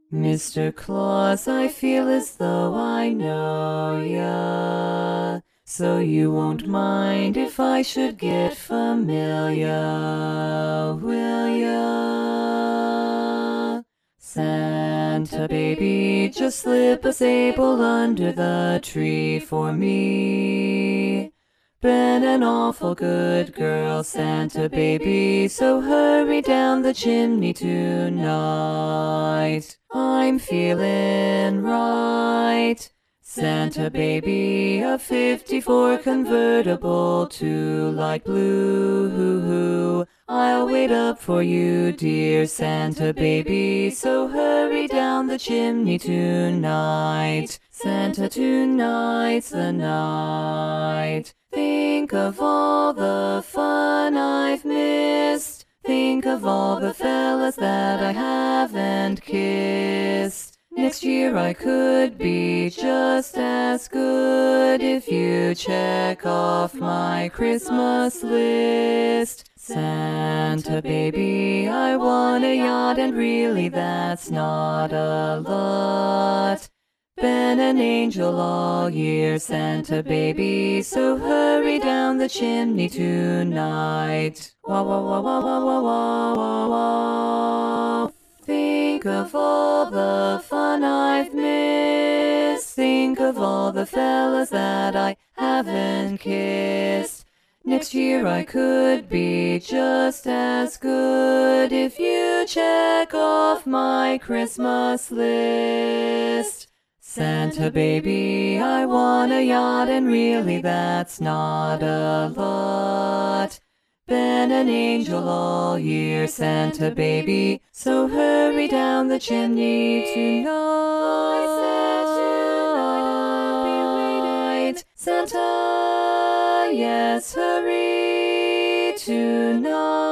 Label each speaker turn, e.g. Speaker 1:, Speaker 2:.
Speaker 1: Mr. Claus, I feel as though I know ya, so you won't mind if I should get familiar, will ya? Santa baby, just slip a sable under the tree for me. Been an awful good girl, Santa baby, so hurry down the chimney tonight. I'm feeling right. Santa baby, a 54 convertible to light blue. I'll wait up for you, dear Santa baby, so hurry down the chimney tonight. Santa, tonight's the night. Think of all the fun I've missed. Think of all the fellas that I haven't kissed. Next year I could be just as good if you check off my Christmas list. Santa baby, I want a yacht, and really that's not a lot. Been an angel all year, Santa baby, so hurry down the chimney tonight. Wah wah wah wah wah wah wah wah wah. Think of all the fun I've missed. Think of all the fellas that I haven't kissed. Next year I could be just as good if you check off my Christmas list. Santa baby, I want a yacht, and really that's not a lot. Been an angel all year, Santa baby, so hurry down the chimney tonight. Santa, yes, hurry tonight.